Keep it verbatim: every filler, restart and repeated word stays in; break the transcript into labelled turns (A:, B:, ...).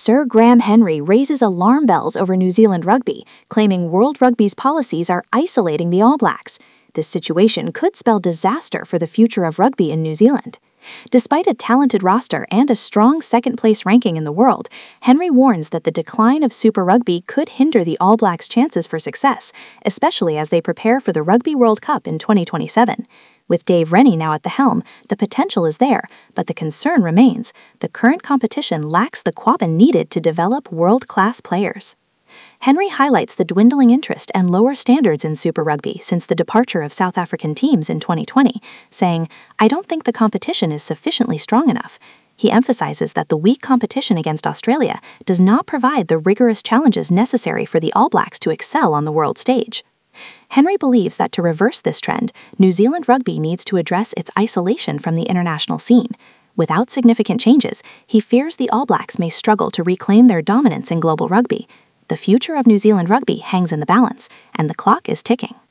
A: Sir Graham Henry raises alarm bells over New Zealand rugby, claiming World Rugby's policies are isolating the All Blacks. This situation could spell disaster for the future of rugby in New Zealand. Despite a talented roster and a strong second-place ranking in the world, Henry warns that the decline of Super Rugby could hinder the All Blacks' chances for success, especially as they prepare for the Rugby World Cup in twenty twenty-seven. With Dave Rennie now at the helm, the potential is there, but the concern remains. The current competition lacks the quabbin needed to develop world-class players. Henry highlights the dwindling interest and lower standards in Super Rugby since the departure of South African teams in twenty twenty, saying, "I don't think the competition is sufficiently strong enough." He emphasizes that the weak competition against Australia does not provide the rigorous challenges necessary for the All Blacks to excel on the world stage. Henry believes that to reverse this trend, New Zealand rugby needs to address its isolation from the international scene. Without significant changes, he fears the All Blacks may struggle to reclaim their dominance in global rugby. The future of New Zealand rugby hangs in the balance, and the clock is ticking.